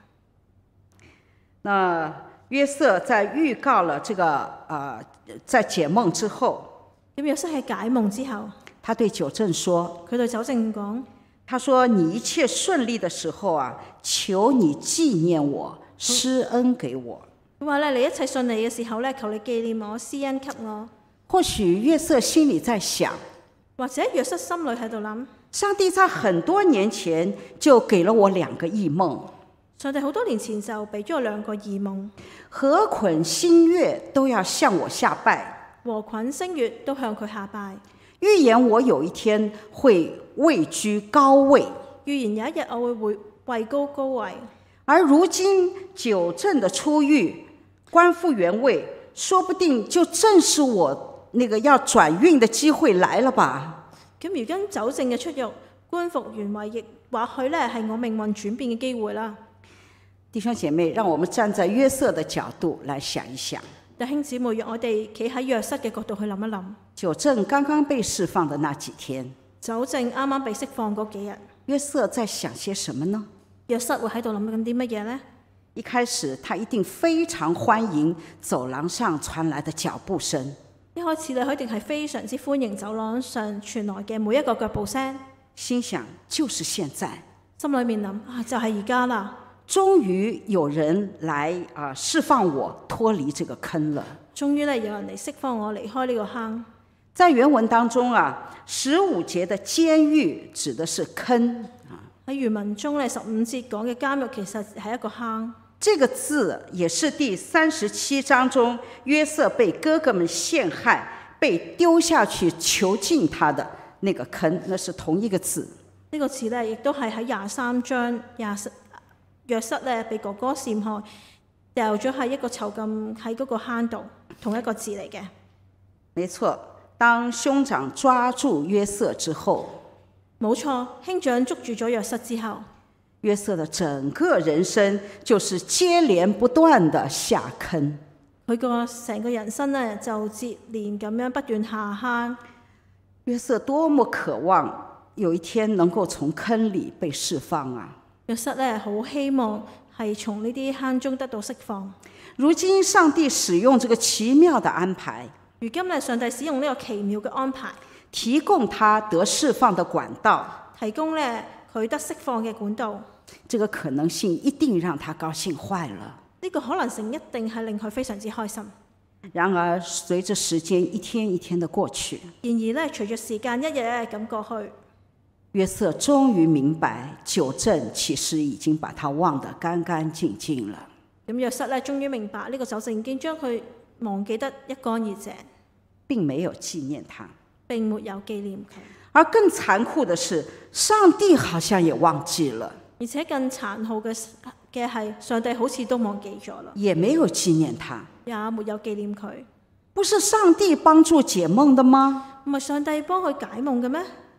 Speaker 2: 那約瑟在預告了這個在解夢之後，
Speaker 3: 咁約瑟喺解夢之後，
Speaker 2: 他對九正說，
Speaker 3: 佢對酒政講，
Speaker 2: 他說你一切順利的時候啊，求你紀念我，施恩給我。
Speaker 3: 佢話咧你一切順利嘅時候咧，求你紀念我，施恩給我。
Speaker 2: 或許約瑟心裡在想，
Speaker 3: 或者約瑟心裏喺度諗，
Speaker 2: 上帝在很多年前就給了我2個異夢，
Speaker 3: 上帝好多年前就俾咗我2個異夢，
Speaker 2: 何捆星月都要向我下拜，
Speaker 3: 禾捆星月都向佢下拜，
Speaker 2: 預言我有一天會位居高位，
Speaker 3: 預言有一日我會位高高位。
Speaker 2: 而如今九正的出獄，官復原位，說不定就正是我那個要轉運的機會來了吧。
Speaker 3: 咁如今酒政嘅出獄，官復原位，亦或許咧係我命運轉變嘅機會啦。
Speaker 2: 弟兄姐妹，讓我們站在約瑟的角度來想一想。
Speaker 3: 弟兄姊妹，讓我哋企喺約瑟嘅角度去諗一諗。
Speaker 2: 九正剛剛被釋放的那幾天，
Speaker 3: 酒政啱啱被釋放嗰幾日，
Speaker 2: 約瑟在想些什麼呢？
Speaker 3: 約瑟會喺度諗緊啲乜嘢呢？
Speaker 2: 一開始他一定非常歡迎走廊上傳來的腳步聲。
Speaker 3: 一開始佢一定係非常之歡迎走廊上傳來嘅每一個腳步聲，
Speaker 2: 心想就是現在，
Speaker 3: 心裏面諗就係而家啦，
Speaker 2: 終於有人來釋放我脫離這個坑了。
Speaker 3: 終於咧有人嚟釋放我離開呢個坑。
Speaker 2: 在原文當中15節的監獄指的是坑。
Speaker 3: 喺原文中咧15節講嘅監獄其實係一個坑。
Speaker 2: 這個字也是第37章中約瑟被哥哥們陷害，被丟下去囚禁他的那個坑，那是同一個字。
Speaker 3: 呢個詞咧亦都係喺23章約瑟咧被哥哥陷害，掉咗喺一個囚禁喺嗰個坑度，同一個字嚟嘅。
Speaker 2: 沒錯，當兄長抓住約瑟之後，
Speaker 3: 冇錯，兄長捉住咗約瑟之後，
Speaker 2: 約瑟的整個人生就是接連不斷的下坑。
Speaker 3: 佢個成個人生咧就接連咁樣不斷下坑。
Speaker 2: 約瑟多麼渴望有一天能夠從坑裡被釋放啊！
Speaker 3: 約瑟咧好希望係從呢啲坑中得到釋放。
Speaker 2: 如今上帝使用這個奇妙的安排，
Speaker 3: 如今咧上帝使用呢個奇妙嘅安排，
Speaker 2: 提供他得釋放的管道，
Speaker 3: 提供咧佢得釋放嘅管道。
Speaker 2: 這個可能性一定讓他高興壞了。
Speaker 3: 呢個可能性一定係令佢非常之開心。
Speaker 2: 然而隨着時間一天一天的過去，
Speaker 3: 然而咧隨着時間一日日咁過去，
Speaker 2: 約瑟終於明白九正其實已經把他忘得乾乾淨淨了。
Speaker 3: 咁約瑟咧終於明白呢個酒政已經將佢忘記得一乾二淨，並
Speaker 2: 沒有紀念他，
Speaker 3: 並沒有紀念佢。
Speaker 2: 而更殘酷的是，上帝好像也忘記了。
Speaker 3: 而且更殘酷嘅係，上帝好似都忘記咗啦，
Speaker 2: 也沒有紀念他，
Speaker 3: 也沒有紀念佢。
Speaker 2: 不是上帝幫助解夢的嗎？
Speaker 3: 唔係上帝幫佢解夢嘅咩？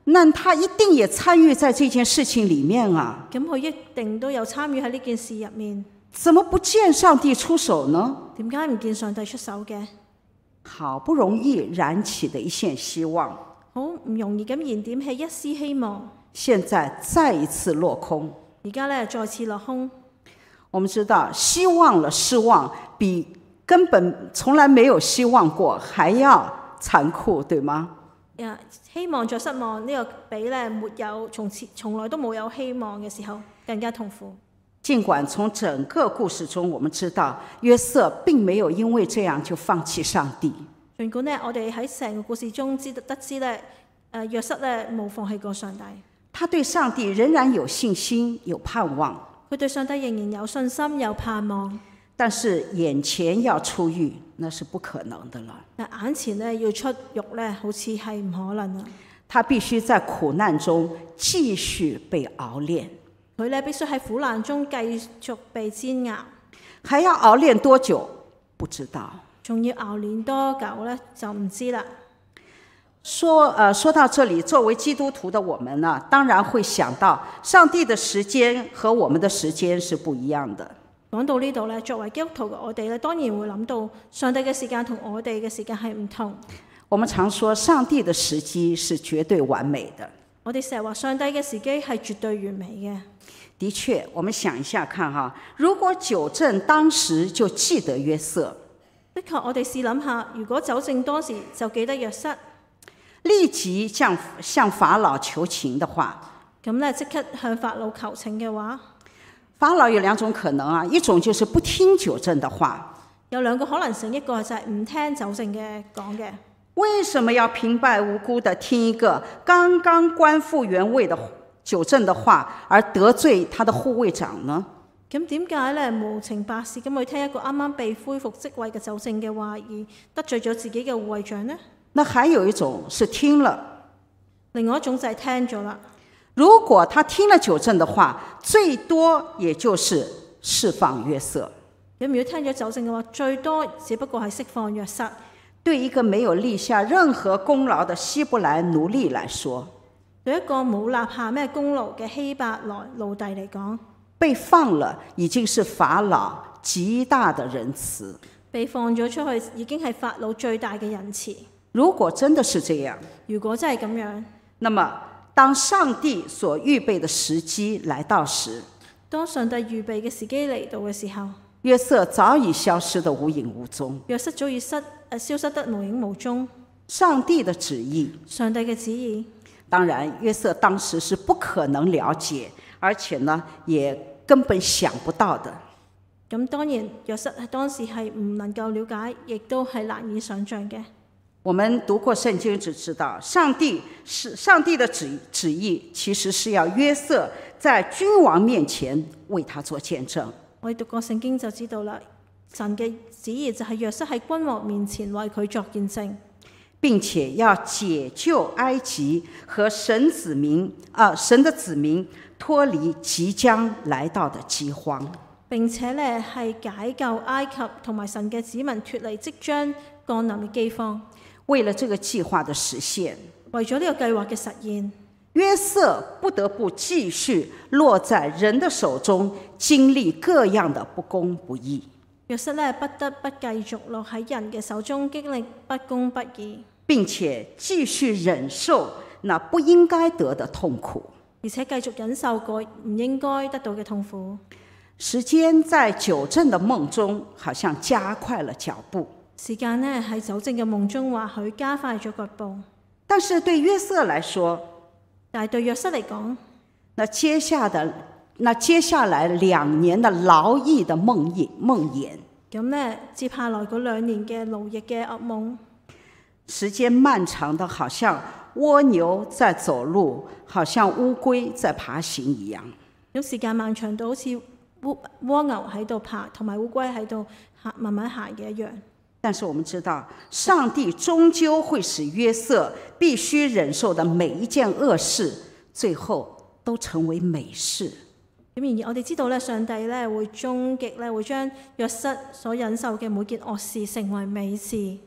Speaker 2: 那他一定也參與在這件事情裡面啊。
Speaker 3: 咁佢一定都有參與喺呢件事入面。
Speaker 2: 怎麼不見上帝出手呢？
Speaker 3: 點解唔見上帝出手嘅？
Speaker 2: 好不容易燃起的一線希望，
Speaker 3: 好唔容易咁燃點起一絲希望，
Speaker 2: 現在再一次落空。
Speaker 3: 而家咧再次落空。
Speaker 2: 我們知道，希望了失望，比根本從來沒有希望過還要殘酷，對嗎？
Speaker 3: 希望再失望呢個比咧沒有從來都冇有希望嘅時候更加痛苦。
Speaker 2: 儘管從整個故事中我們知道約瑟並沒有因為這樣就放棄上帝。
Speaker 3: 儘管呢，我哋喺成個故事中得知咧，約瑟咧冇放棄過上帝。
Speaker 2: 他對上帝仍然有信心有盼望。
Speaker 3: 佢對上帝仍然有信心有盼望。
Speaker 2: 但是眼前要出獄，那是不可能的了。
Speaker 3: 但眼前咧要出獄咧，好似係唔可能啊！
Speaker 2: 他必須在苦難中繼續被熬煉。
Speaker 3: 佢咧必須喺苦難中繼續被煎熬。
Speaker 2: 還要熬煉多久？不知道。
Speaker 3: 仲要熬煉多久咧？就唔知啦。
Speaker 2: 說到這裡，作為基督徒的我們呢，當然會想到上帝的時間和我們的時間是不一樣的。
Speaker 3: 講到呢度咧，作為基督徒嘅我哋咧，當然會諗到上帝嘅時間同我哋嘅時間係唔同。
Speaker 2: 我們常說上帝的時機是絕對完美的。
Speaker 3: 我哋成日話上帝嘅時機係絕對完美嘅。
Speaker 2: 的確，我們想一下看哈，如果酒政當時就記得約瑟，
Speaker 3: 的確我哋試諗下，如果酒政當時就記得約瑟，
Speaker 2: 立即向法老求情的話，
Speaker 3: 咁咧即刻向法老求情嘅話，
Speaker 2: 法老有兩種可能啊，一種就是不聽酒政的話，
Speaker 3: 有兩個可能性，一個就係唔聽酒政嘅講嘅。
Speaker 2: 為什麼要平白無故的聽一個剛剛官復原位的酒政的話，而得罪他的護衛長呢？
Speaker 3: 咁點解咧無情白事咁去聽一個啱啱被恢復職位嘅酒政嘅話，而得罪咗自己嘅護衛長呢？
Speaker 2: 那還有一種是聽了，
Speaker 3: 另外一種就係聽咗啦。
Speaker 2: 如果他聽了酒政的話，最多也就是釋放約瑟。
Speaker 3: 咁如果聽咗酒政嘅話，最多只不過係釋放約瑟。
Speaker 2: 對一個沒有立下任何功勞的希伯來奴隸來說，
Speaker 3: 對一個冇立下咩功勞嘅希伯來奴隸嚟講，
Speaker 2: 被放了已經是法老極大的仁慈。
Speaker 3: 被放咗出去已經係法老最大嘅仁慈。
Speaker 2: 如果真的是這樣，
Speaker 3: 如果真係咁樣，
Speaker 2: 那麼當上帝所預備的時機來到時，
Speaker 3: 當上帝預備嘅時機嚟到嘅時候，
Speaker 2: 約瑟早已消失得無影無蹤。
Speaker 3: 約瑟早已消失得無影無蹤。
Speaker 2: 上帝的旨意，
Speaker 3: 上帝嘅旨意，
Speaker 2: 當然約瑟當時是不可能了解，而且呢也根本想不到的。
Speaker 3: 咁當然約瑟當時係唔能夠了解，亦都係難以想像嘅。
Speaker 2: 我們讀過聖經只知道，上帝的旨意其實是要約瑟在君王面前為他做見證。
Speaker 3: 我哋讀過聖經就知道啦，神嘅旨意就係約瑟喺君王面前為佢作見證，
Speaker 2: 並且要解救埃及和神的子民脫離即將來到的饑荒。
Speaker 3: 並且咧係解救埃及同埋神嘅子民脫離即將降臨嘅饑荒。
Speaker 2: 為了這個計劃的實現，
Speaker 3: 為咗呢個計劃嘅實現，
Speaker 2: 約瑟不得不繼續落在人的手中，經歷各樣的不公不義。
Speaker 3: 約瑟咧不得不繼續落喺人嘅手中，經歷不公不義，
Speaker 2: 並且繼續忍受那不應該得的痛苦，
Speaker 3: 而且繼續忍受過唔應該得到嘅痛苦。
Speaker 2: 時間在酒政的夢中好像加快了腳步，
Speaker 3: 時間呢喺酒政嘅夢中或許加快咗腳步，
Speaker 2: 但是對約瑟來說，
Speaker 3: 但係對約瑟嚟講，
Speaker 2: 那接下來2年的勞役的夢魘，
Speaker 3: 咁呢接下來嗰2年嘅勞役嘅噩夢，
Speaker 2: 時間漫長的好像蝸牛在走路，好像烏龜在爬行一樣。
Speaker 3: 咁時間漫長到好似蝸牛喺度爬，同埋烏龜喺度慢慢行嘅一樣。
Speaker 2: 但是我們知道，上帝終究會使約瑟必須忍受的每一件惡事，最後都成為美事。
Speaker 3: 咁然而我哋知道咧，上帝咧會終極咧會將約瑟所忍受嘅每件惡事成為美事。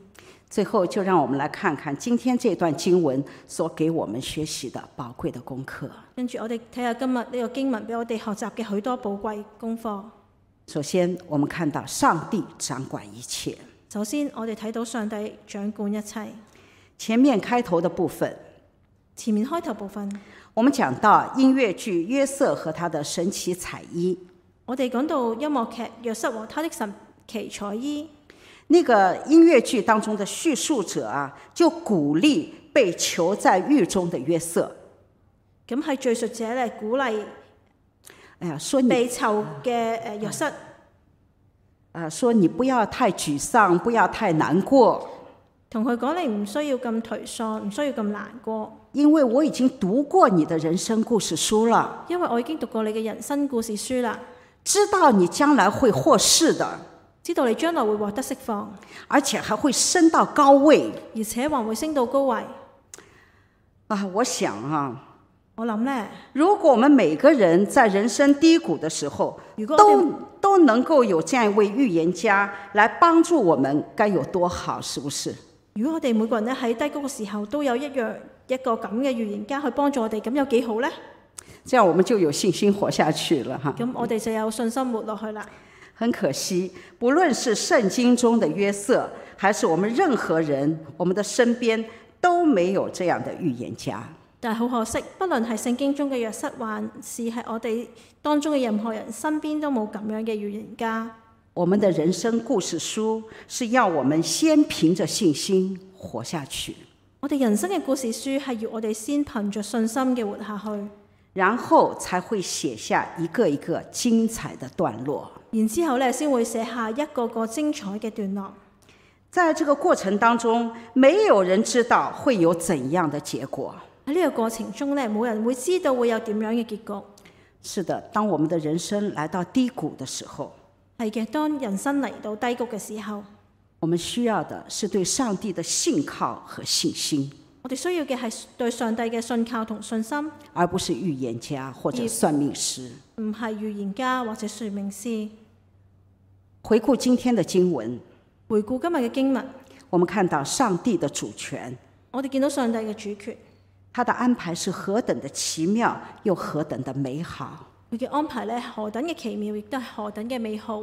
Speaker 2: 最後就讓我們來看看今天這段經文所給我們學習的寶貴的功課。
Speaker 3: 跟住我哋睇下今日呢個經文俾我哋學習嘅許多寶貴功課。
Speaker 2: 首先，我們看到上帝掌管一切。
Speaker 3: 首先，我哋睇到上帝掌管一切。
Speaker 2: 前面開頭的部分，
Speaker 3: 前面開頭部分，
Speaker 2: 我們講到音樂劇約瑟和他的神奇彩衣。
Speaker 3: 我哋講到音樂劇約瑟和他的神奇彩衣。
Speaker 2: 那個音樂劇當中的敘述者啊，就鼓勵被囚在獄中的約瑟。
Speaker 3: 咁係敘述者咧鼓勵，
Speaker 2: 說你
Speaker 3: 被囚嘅約瑟，
Speaker 2: 說你不要太沮喪，不要太難過。
Speaker 3: 同佢講你唔需要咁頹喪，唔需要咁難過。
Speaker 2: 因為我已經讀過你的人生故事書了。
Speaker 3: 因為我已經讀過你嘅人生故事書啦，
Speaker 2: 知道你將來會獲釋的。
Speaker 3: 知道你將來會獲得釋放，
Speaker 2: 而且還會升到高位，
Speaker 3: 而且還會升到高位。
Speaker 2: 我想啊，
Speaker 3: 我諗呢，
Speaker 2: 如果我們每個人在人生低谷的時候，都能夠有這樣一位預言家來幫助我們，該有多好，是不是？
Speaker 3: 如果我哋每個人咧喺低谷嘅時候都有一個咁嘅預言家去幫助我哋，咁有幾好呢？
Speaker 2: 這樣我們就有信心活下去了哈。
Speaker 3: 咁我哋就有信心活落去啦。
Speaker 2: 很可惜，不論是聖經中的約瑟，還是我們任何人，我們的身邊都沒有這樣的預言家。
Speaker 3: 但係好可惜，不論係聖經中嘅約瑟，還是係我哋當中嘅任何人，身邊都冇咁樣嘅預言家。
Speaker 2: 我們的人生故事書是要我們先憑着信心活下去。
Speaker 3: 我哋人生嘅故事書係要我哋先憑着信心嘅活下去，
Speaker 2: 然後才會寫下一個一個精彩的段落。
Speaker 3: 然之後咧，先會寫下一個個精彩嘅段落。
Speaker 2: 在這個過程當中，沒有人知道會有怎樣的結果。
Speaker 3: 喺呢個過程中咧，冇人會知道會有點樣嘅結局。
Speaker 2: 是的，當我們的人生來到低谷的時候，
Speaker 3: 係嘅，當人生嚟到低谷嘅時候，
Speaker 2: 我們需要的是對上帝的信靠和信心。
Speaker 3: 我哋需要嘅係對上帝嘅信靠同信心，
Speaker 2: 而不是預言家或者算命師。
Speaker 3: 唔係預言家或者算命師。
Speaker 2: 回顧今天的經文，
Speaker 3: 回顧今日嘅經文，
Speaker 2: 我們看到上帝的主權。
Speaker 3: 我哋見到上帝嘅主權，
Speaker 2: 他的安排是何等的奇妙，又何等的美好。
Speaker 3: 佢嘅安排咧，何等嘅奇妙，亦都係何等嘅美好。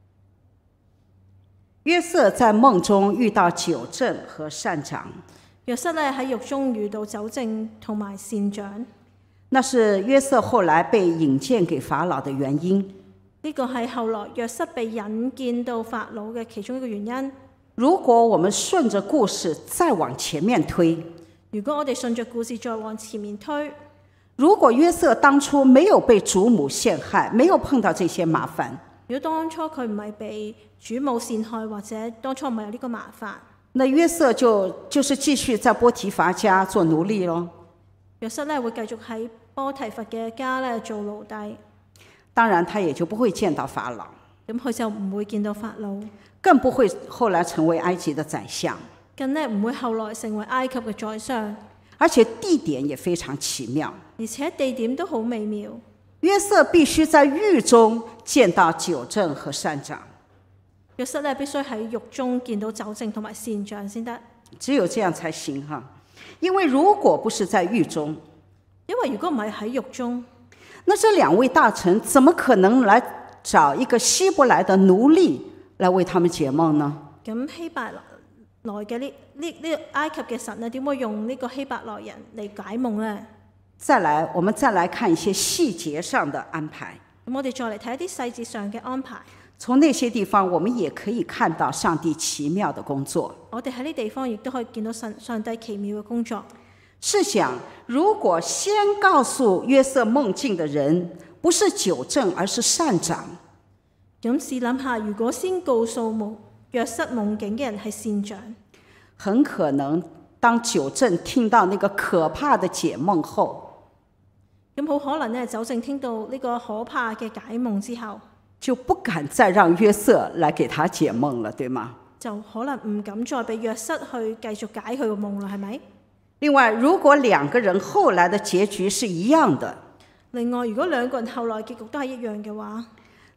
Speaker 2: 約瑟在夢中遇到酒政和膳長。
Speaker 3: 約瑟咧喺獄中遇到酒政同埋膳長，
Speaker 2: 那是約瑟後來被引薦給法老的原因。
Speaker 3: 呢個係後來約瑟被引薦到法老嘅其中一個原因。
Speaker 2: 如果我們順着故事再往前面推，
Speaker 3: 如果我哋順着故事再往前面推，
Speaker 2: 如果約瑟當初沒有被主母陷害，沒有碰到這些麻煩，
Speaker 3: 如果當初佢唔係被主母陷害，或者當初唔係有呢個麻煩，
Speaker 2: 那約瑟就是繼續在波提乏家做奴隸咯。
Speaker 3: 約瑟咧會繼續喺波提乏嘅家咧做奴隸，
Speaker 2: 當然他也就不會見到法老，
Speaker 3: 咁佢就唔會見到法老，
Speaker 2: 更不會後來成為埃及的宰相，
Speaker 3: 更咧唔會後來成為埃及嘅宰相，
Speaker 2: 而且地點也非常奇妙，
Speaker 3: 而且地點都好美妙。
Speaker 2: 約瑟必須在獄中見到酒政和膳長。
Speaker 3: 約瑟咧必須喺獄中見到酒政同埋膳長先得，
Speaker 2: 只有這樣才行哈。因為如果不是在獄中，
Speaker 3: 因為如果唔係喺獄中，
Speaker 2: 那這兩位大臣怎麼可能來找一個希伯來的奴隸來為他們解夢呢？
Speaker 3: 咁希伯來嘅呢埃及嘅神咧，點會用呢個希伯來人嚟解夢呢？
Speaker 2: 我們再來看一些細節上的安排。
Speaker 3: 咁我哋再嚟睇一啲細節上嘅安排。
Speaker 2: 從那些地方，我們也可以看到上帝奇妙的工作。
Speaker 3: 我哋喺呢地方亦都可以見到上帝奇妙嘅工作。
Speaker 2: 試想，如果先告訴約瑟夢境的人不是酒政，而是膳長，
Speaker 3: 咁試諗下，如果先告訴約瑟夢境嘅人係膳長，
Speaker 2: 很可能當酒政聽到那個可怕的解夢後，
Speaker 3: 咁好可能咧，酒政聽到呢個可怕嘅解夢之後，
Speaker 2: 就不敢再讓約瑟來給他解夢了，對嗎？
Speaker 3: 就可能唔敢再俾約瑟去繼續解佢個夢啦，係咪？
Speaker 2: 另外，如果兩個人後來的結局是一樣的，
Speaker 3: 另外，如果兩個人後來結局都係一樣嘅話，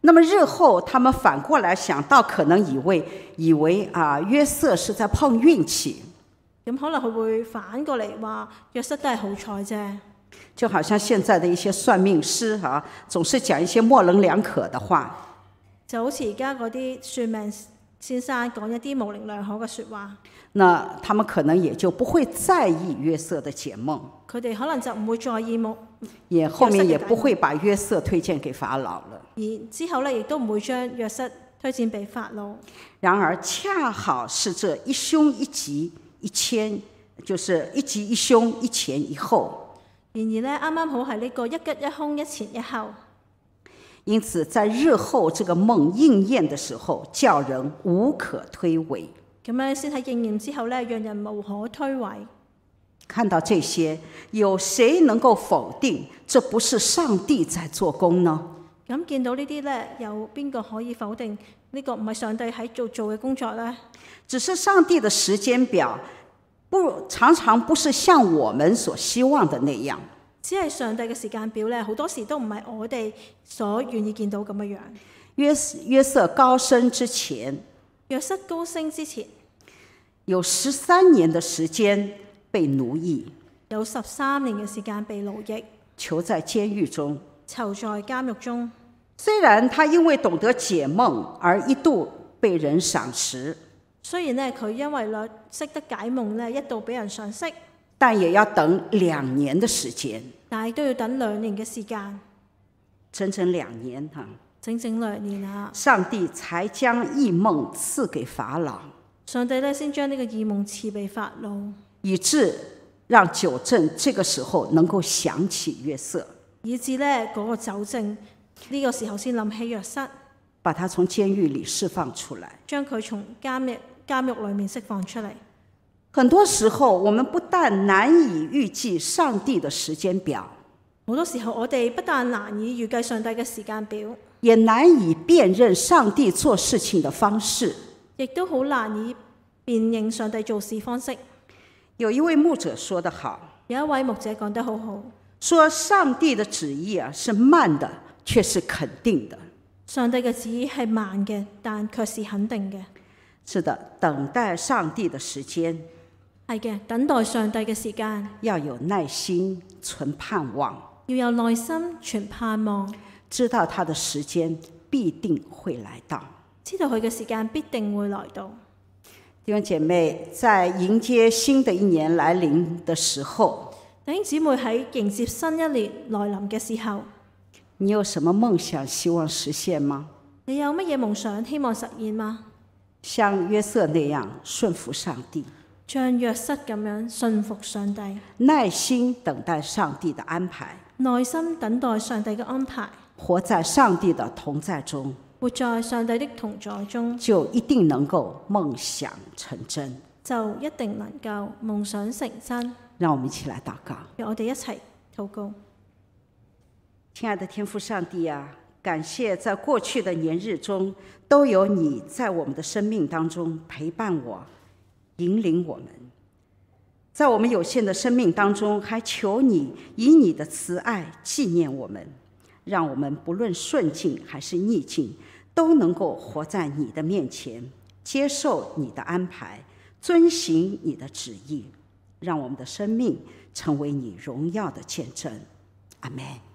Speaker 2: 那么日后他们反过来想到，可能以为约瑟是在碰运氣，
Speaker 3: 咁可能佢會反過嚟話約瑟都係好彩啫。
Speaker 2: 就好像現在的一些算命師總是講一些模棱兩可的話，
Speaker 3: 就好似而家嗰啲算命先生講一啲模棱兩可嘅説話，
Speaker 2: 那他們可能也就不會在意約瑟的解夢，
Speaker 3: 佢哋可能就唔會在意
Speaker 2: 也後面也不會把約瑟推薦給法老了。
Speaker 3: 而之後咧，亦都唔會將約瑟推薦俾法老。
Speaker 2: 然而恰好是這一凶一吉一牽，就是一吉一凶一前一後。
Speaker 3: 然而咧，啱啱好係呢個一吉一凶一前一後。
Speaker 2: 因此在日後這個夢應驗的時候，叫人無可推諉。
Speaker 3: 咁樣先喺應驗之後咧，讓人無可推諉。
Speaker 2: 看到這些，有誰能夠否定這不是上帝在做工呢？
Speaker 3: 咁見到呢啲咧，有邊個可以否定呢個唔係上帝喺做嘅工作呢？
Speaker 2: 只是上帝的時間表常常不是像我們所希望的那樣。
Speaker 3: 只係上帝嘅時間表咧，好多時都唔係我哋所願意見到咁嘅樣。
Speaker 2: 約瑟高升之前，
Speaker 3: 約瑟高升之前，
Speaker 2: 有13年的時間被奴役，
Speaker 3: 有13年嘅時間被奴役，
Speaker 2: 囚在監獄中，
Speaker 3: 囚在監獄中。
Speaker 2: 雖然他因為懂得解夢而一度被人賞識，
Speaker 3: 雖然咧佢因為識得解夢咧，一度俾人賞識，
Speaker 2: 但也要等2年的時間，
Speaker 3: 但係都要等2年嘅時間，
Speaker 2: 整整2年
Speaker 3: 整整2年啊！
Speaker 2: 上帝才將異夢賜給法老，
Speaker 3: 上帝咧先將呢個異夢賜俾法老，
Speaker 2: 以致讓酒政這個時候能夠想起約瑟，
Speaker 3: 以致咧嗰個酒政呢個時候先諗起約瑟，
Speaker 2: 把他從監獄裡釋放出來，
Speaker 3: 將佢從監獄裡面釋放出嚟。
Speaker 2: 很多時候，我們不但難以預計上帝的時間表，
Speaker 3: 好多時候我哋不但難以預計上帝嘅時間表，
Speaker 2: 也難以辨認上帝做事情的方式，
Speaker 3: 亦都好難以辨認上帝做事方式。
Speaker 2: 有一位牧者說得好，
Speaker 3: 有一位牧者講得好好，
Speaker 2: 說上帝的旨意是慢的，卻是肯定的。
Speaker 3: 上帝嘅旨意係慢嘅，但卻是肯定嘅。
Speaker 2: 是的，等待上帝的時間，
Speaker 3: 係嘅，等待上帝嘅時間，
Speaker 2: 要有耐心，存盼望，
Speaker 3: 要有耐心，存盼望，
Speaker 2: 知道他的時間必定會來到，
Speaker 3: 知道佢嘅時間必定會來到。
Speaker 2: 弟兄姐妹，在迎接新的一年來臨的時候，
Speaker 3: 弟兄姊妹喺迎接新一年來臨嘅時候，
Speaker 2: 你有什麼夢想希望實現嗎？
Speaker 3: 你有乜嘢夢想希望實現嗎？
Speaker 2: 像約瑟那樣順服上帝，
Speaker 3: 像約瑟咁樣信服上帝，
Speaker 2: 耐心等待上帝的安排，
Speaker 3: 耐心等待上帝嘅安排，
Speaker 2: 活在上帝的同在中，
Speaker 3: 活在上帝的同在中，
Speaker 2: 就一定能夠夢想成真，
Speaker 3: 就一定能夠夢想成真。
Speaker 2: 讓我們一起來禱告。
Speaker 3: 讓我哋一齊禱告。
Speaker 2: 親愛的天父上帝啊，感謝在過去的年日中，都有你在我們的生命當中陪伴我，引領我們。在我們有限的生命當中，還求你以你的慈愛紀念我們，讓我們不論順境還是逆境，都能夠活在你的面前，接受你的安排，遵行你的旨意，讓我們的生命成為你榮耀的見證。阿們。